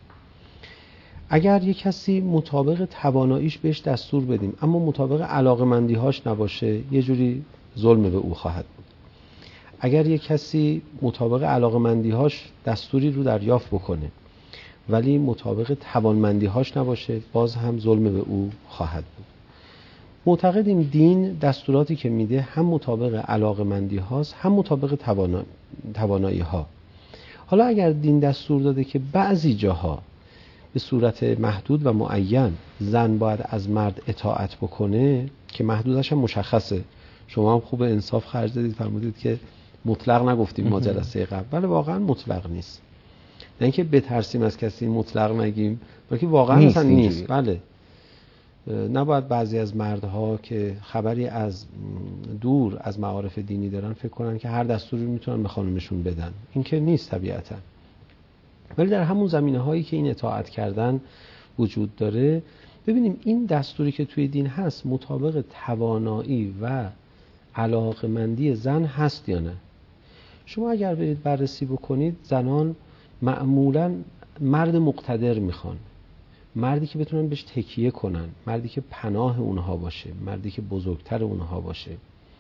اگر یک کسی مطابق تواناییش بهش دستور بدیم اما مطابق علاقمندی هاش نباشه، یه جوری ظلم به او خواهد بود. اگر یک کسی مطابق علاقمندی هاش دستوری رو دریافت بکنه ولی مطابق توانمندی هاش نباشه، باز هم ظلم به او خواهد بود. معتقدیم دین دستوراتی که میده هم مطابق علاقمندی هاست هم مطابق توانا... توانایی ها. حالا اگر دین دستور داده که بعضی جاها به صورت محدود و معین زن باید از مرد اطاعت بکنه که محدودش هم مشخصه، شما هم خوب انصاف خرج دادید فرمودید که مطلق نگفتیم ما جلسه قبل، ولی واقعا مطلق نیست. نه اینکه بترسیم از کسی مطلق نگیم، بلکه واقعا نیست اصلا نیست. بله، نباید بعضی از مردها که خبری از دور از معارف دینی دارن فکر کنن که هر دستوری میتونن به خانمشون بدن. این که نیست طبیعتا. ولی در همون زمینه هایی که این اطاعت کردن وجود داره، ببینیم این دستوری که توی دین هست مطابق توانایی و علاقمندی زن هست یا نه. شما اگر برید بررسی بکنید، زنان معمولاً مرد مقتدر میخوان، مردی که بتونن بهش تکیه کنن، مردی که پناه اونها باشه، مردی که بزرگتر اونها باشه.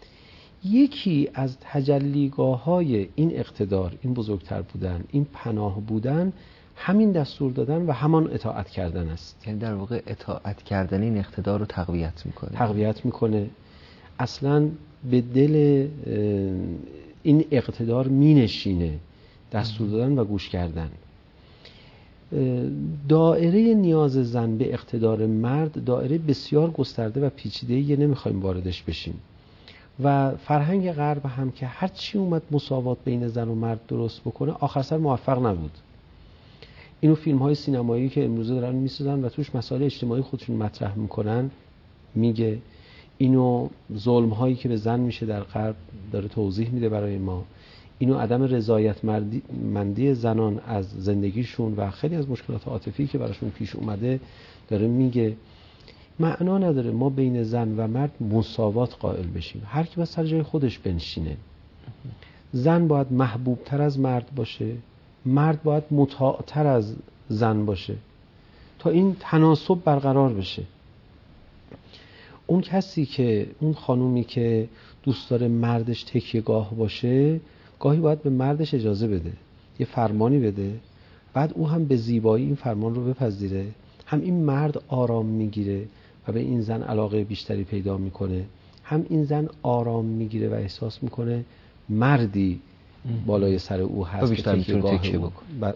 یکی از تجلیگاه های این اقتدار، این بزرگتر بودن، این پناه بودن، همین دستور دادن و همان اطاعت کردن است. یعنی در واقع اطاعت کردن این اقتدار رو تقویت میکنه تقویت میکنه اصلا به دل این اقتدار مینشینه دستور دادن و گوش کردن. دایره نیاز زن به اقتدار مرد دایره بسیار گسترده و پیچیده‌ای، نمیخوایم واردش بشیم. و فرهنگ غرب هم که هر چی اومد مساوات بین زن و مرد درست بکنه آخر سر موفق نبود. اینو فیلم های سینمایی که امروزه دارن میسازن و توش مسائل اجتماعی خودشون مطرح میکنن میگه، اینو ظلم هایی که به زن میشه در غرب داره توضیح میده برای ما، اینو عدم رضایت مندی زنان از زندگیشون و خیلی از مشکلات عاطفی که براشون پیش اومده داره میگه. معنا نداره ما بین زن و مرد مساوات قائل بشیم، هر کی باید سر جای خودش بنشینه. زن باید محبوب تر از مرد باشه، مرد باید مطاع تر از زن باشه تا این تناسب برقرار بشه. اون کسی که اون خانومی که دوست داره مردش تکیه‌گاه باشه، گاهی باید به مردش اجازه بده، یه فرمانی بده، بعد او هم به زیبایی این فرمان رو بپذیره، هم این مرد آرام میگیره و به این زن علاقه بیشتری پیدا میکنه، هم این زن آرام میگیره و احساس میکنه مردی بالای سر او هست که تکیه بکنه.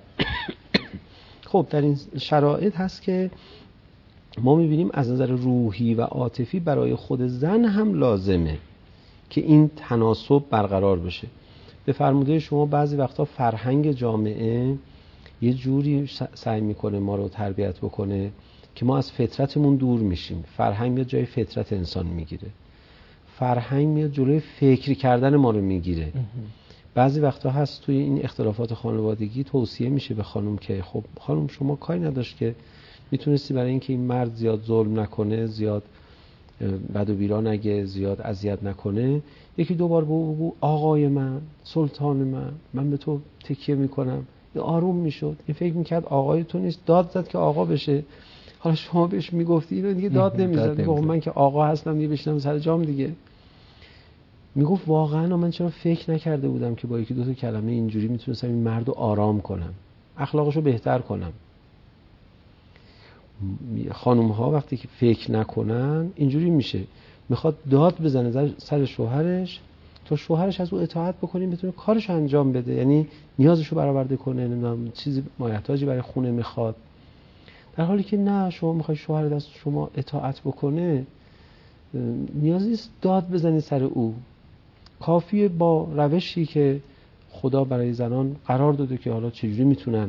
خب در این شرایط هست که ما میبینیم از نظر روحی و عاطفی برای خود زن هم لازمه که این تناسب برقرار بشه. به فرموده شما بعضی وقتا فرهنگ جامعه یه جوری سعی میکنه ما رو تربیت بکنه که ما از فطرتمون دور میشیم. فرهنگ میاد جای فطرت انسان میگیره، فرهنگ میاد جلوی فکر کردن ما رو میگیره. بعضی وقتا هست توی این اختلافات خانوادگی توصیه میشه به خانم که خب خانم شما کاری نداشت که میتونستی برای اینکه این مرد زیاد ظلم نکنه، زیاد بد و بیرا نگه، زیاد اذیت نکنه، یکی دو بار بگو بگو آقای من، سلطان من، من به تو تکیه میکنم. این آروم میشد. این فکر میکرد آقای تو نیست، داد زد که آقا بشه. حالا شما بهش میگفتی اینو دیگه داد نمیزد، میگه من که آقا هستم دیگه بشینم سر جام دیگه. میگفت واقعا من چرا فکر نکرده بودم که با یکی دو تا کلمه اینجوری میتونستم این مرد رو آرام کنم، اخلاقش رو بهتر کنم. خانم ها وقتی که فکر نکنن اینجوری میشه، میخواد داد بزنه سر شوهرش تا شوهرش از او اطاعت بکنیم بتونه کارش انجام بده، یعنی نیازش رو برآورده کنه، نمیدونم چیزی مایحتاجی برای خونه میخواد، در حالی که نه، شما میخوای شوهر دست شما اطاعت بکنه، نیازی نیست داد بزنی سر او، کافیه با روشی که خدا برای زنان قرار داده که حالا چجوری میتونن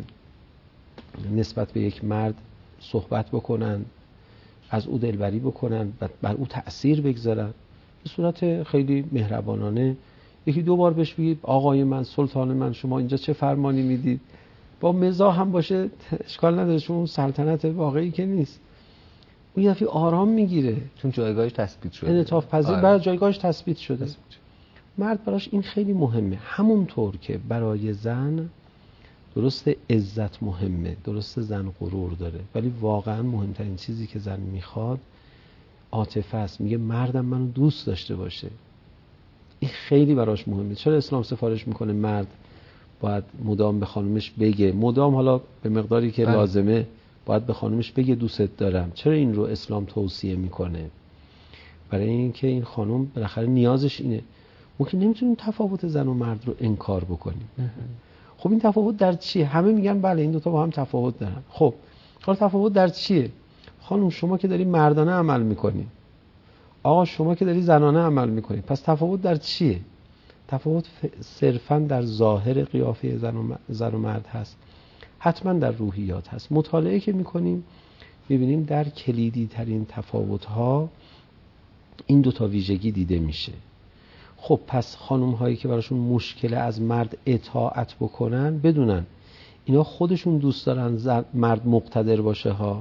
نسبت به یک مرد صحبت بکنن، از او دلبری بکنن، بر او تأثیر بگذارن، به صورت خیلی مهربانانه یکی دو بار بهش بگید آقای من، سلطان من، شما اینجا چه فرمانی میدید، با مزاح هم باشه اشکال نداره، چون اون سلطنت واقعی که نیست، اون یه دفعه آرام میگیره چون جایگاهش تثبیت شده، انعطاف پذیر برای جایگاهش تثبیت شده. مرد براش این خیلی مهمه، همونطور که برای زن درسته عزت مهمه، درسته زن غرور داره، ولی واقعا مهمترین چیزی که زن میخواد عاطفه است. میگه مردم منو دوست داشته باشه، این خیلی براش مهمه. چرا اسلام سفارش میکنه مرد باید مدام به خانومش بگه، مدام حالا به مقداری که بله. لازمه باید به خانومش بگه دوست دارم؟ چرا این رو اسلام توصیه میکنه؟ برای اینکه این خانم بالاخره نیازش اینه. ممکن نمیتونیم تفاوت زن و مرد رو انکار بکنیم. خب این تفاوت در چیه؟ همه میگن بله این دوتا با هم تفاوت دارن. خب حالا تفاوت در چیه؟ خانم شما که داری مردانه عمل میکنی، آقا شما که داری زنانه عمل میکنی، پس تفاوت در چیه؟ تفاوت صرفاً در ظاهر قیافه زن و, زن و مرد هست، حتما در روحیات هست. مطالعه که میکنیم میبینیم در کلیدی ترین تفاوت ها این دوتا ویژگی دیده میشه. خب پس خانم هایی که براشون مشکله از مرد اطاعت بکنن، بدونن اینا خودشون دوست دارن مرد مقتدر باشه ها،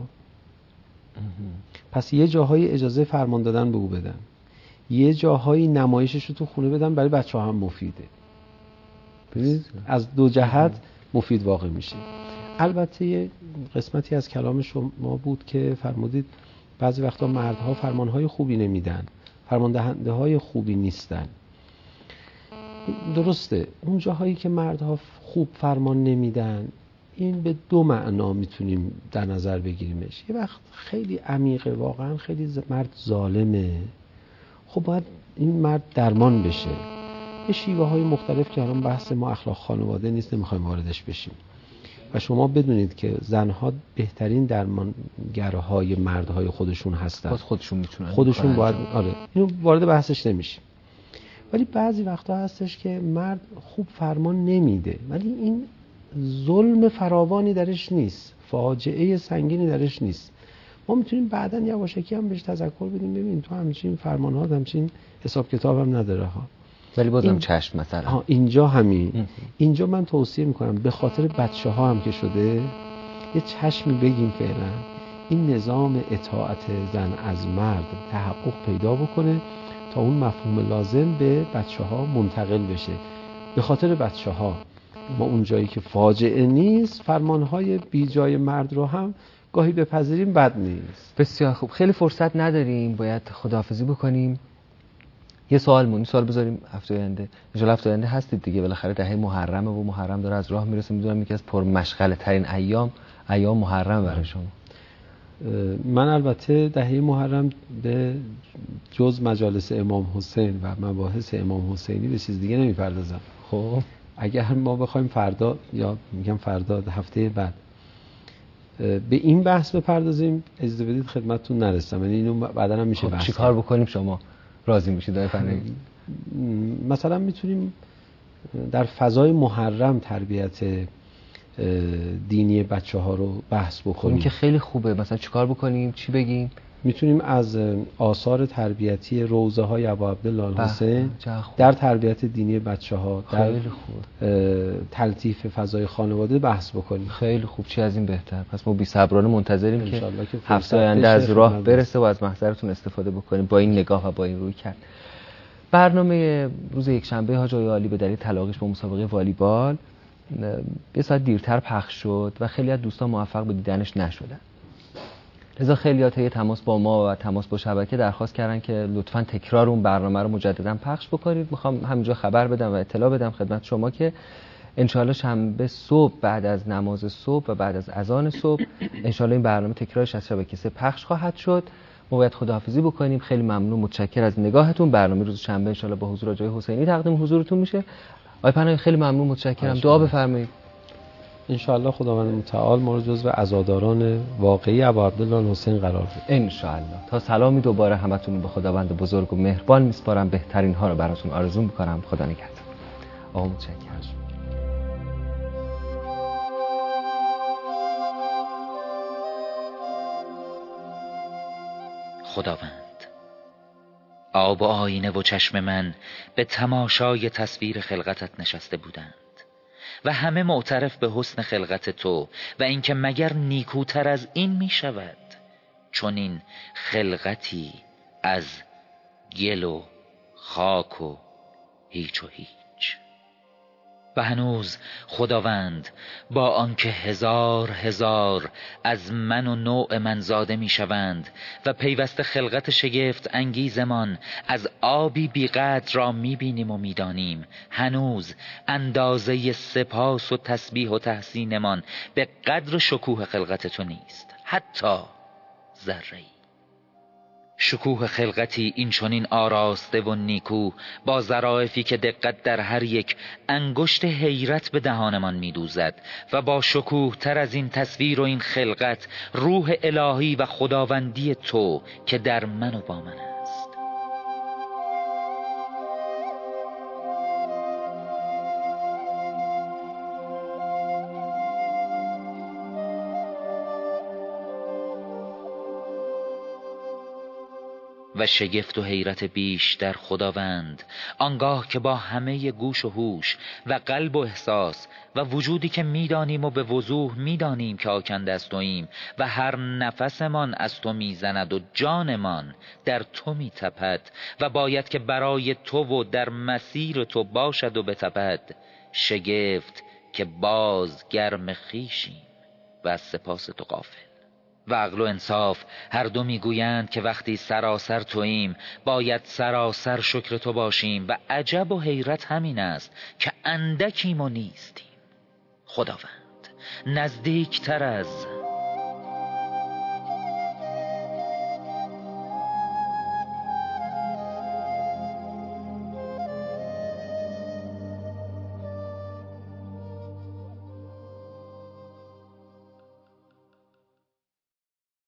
پس یه جاهای اجازه فرمان دادن به او بدن، یه جاهایی نمایشش رو تو خونه بدن، برای بچه ها هم مفیده. ببینید از دو جهت مفید واقع میشه. البته یه قسمتی از کلام شما بود که فرمودید بعضی وقتا مردها فرمانهای خوبی نمیدن، فرمان دهنده های خوبی نیستن. درسته، اون جاهایی که مردها خوب فرمان نمیدن، این به دو معنا میتونیم در نظر بگیریمش. یه وقت خیلی عمیقه، واقعا خیلی مرد ظالمه، خب باید این مرد درمان بشه به شیوه های مختلف که الان بحث ما اخلاق خانواده نیست، نمیخوایم واردش بشیم. و شما بدونید که زنها بهترین درمانگرهای مردهای خودشون هستن، باز خودشون میتونن خودشون باید، آره اینو وارد بحثش نمیشیم. ولی بعضی وقتا هستش که مرد خوب فرمان نمیده، ولی این ظلم فراوانی درش نیست، فاجعه سنگینی درش نیست. ما میتونیم بعداً یواشکی هم بهش تذکر بدیم، ببین تو همچین فرمان‌ها همچین حساب کتاب هم نداره ها، ولی بازم این... چشم مثلا ها اینجا همین ام. اینجا من توصیه میکنم به خاطر بچه ها هم که شده یه چشمی بگیم فعلا این نظام اطاعت زن از مرد تحقق پیدا بکنه تا اون مفهوم لازم به بچه ها منتقل بشه. به خاطر بچه ها ما اون جایی که فاجعه نیست فرمانهای بی جای مرد رو هم گاهی بپذیریم بد نیست. بسیار خوب، خیلی فرصت نداریم، باید خداحافظی بکنیم. یه سوال مونی سوال بذاریم هفته آینده ان شاء الله. هفته آینده هستید دیگه، بالاخره دهه محرمه و محرم داره از راه میرسه. میدونم یکی از پرمشغله ترین ایام ایام محرم برای شما. من البته دهه محرم به جز مجالس امام حسین و مباحث امام حسینی به چیز دیگه نمیپردازم. خب اگر ما بخوایم فردا یا میگم فردا هفته بعد به این بحث بپردازیم اجازه بدید خدمتتون نرسم، یعنی اینو بعداً هم میشه خب بحث. چیکار بکنیم شما راضی میشید آقای فنایی؟ مثلا میتونیم در فضای محرم تربیت دینی بچه ها رو بحث بکنیم. خب که خیلی خوبه. مثلا چیکار بکنیم؟ چی بگیم؟ میتونیم از آثار تربیتی روضه های ابا عبدالله الحسین در تربیت دینی بچه ها در تلطیف فضای خانواده بحث بکنیم. خیلی خوب، چی از این بهتر. پس ما بی صبرانه منتظریم که هفته آینده از راه برسه و از محضرتون استفاده بکنیم با این نگاه و با این روی کرد. برنامه روز یکشنبه حاج آقای عالی به دلیل تلاقیش با مسابقه والیبال یه ساعت دیرتر پخش شد و خیلی از دوستان موفق به دیدنش نشدن. لذا خیلی‌ها طی تماس با ما و تماس با شبکه درخواست کردن که لطفاً تکرار اون برنامه رو مجددا پخش بکنید. میخوام همینجا خبر بدم و اطلاع بدم خدمت شما که انشالله شنبه صبح بعد از نماز صبح و بعد از اذان صبح انشالله این برنامه تکرارش از شبکه سه پخش خواهد شد. ما باید خداحافظی بکنیم. خیلی ممنون، متشکر از نگاهتون. برنامه روز شنبه انشالله با حضور آقای حسینی تقدیم حضورتون میشه. آقای پناهی خیلی ممنون، متشکرم. دعا بفرمایید. انشاءالله خداوند متعال ما رو جزو عزاداران واقعی ابا عبدالله حسین قرار بده. انشاءالله. تا سلامی دوباره همتون به خداوند بزرگ و مهربان میسپارم. بهترین ها رو براتون آرزو میکنم. خدا نگهدار. آقا متشکرم. خداوند، آب و آینه و چشم من به تماشای تصویر خلقتت نشسته بودند و همه معترف به حسن خلقت تو و اینکه مگر نیکوتر از این می شود چون این خلقتی از گل و خاک و هیچ و هیچ. و هنوز خداوند با آنکه هزار هزار از من و نوع من زاده می شوند و پیوسته خلقت شگفت انگیزمان از آبی بیقدر را می بینیم و می دانیم، هنوز اندازه سپاس و تسبیح و تحسینمان به قدر شکوه خلقت تو نیست، حتی ذره‌ای. شکوه خلقتی این چنین آراسته و نیکو با ظرافی که دقت در هر یک انگشت حیرت به دهانمان می‌دوزد و با شکوه تر از این تصویر و این خلقت روح الهی و خداوندی تو که در من و با من است. و شگفت و حیرت بیش در خداوند آنگاه که با همه گوش و هوش و قلب و احساس و وجودی که میدانیم و به وضوح میدانیم که آکنده از توییم و هر نفسمان از تو میزند و جانمان در تو میتپد و باید که برای تو و در مسیر تو باشد و بتپد، شگفت که باز گرم خویشیم و از سپاس تو غافل. و عقل و انصاف هر دو میگویند که وقتی سراسر توییم باید سراسر شکر تو باشیم و عجب و حیرت همین است که اندکیم و نیستیم. خداوند، نزدیکتر از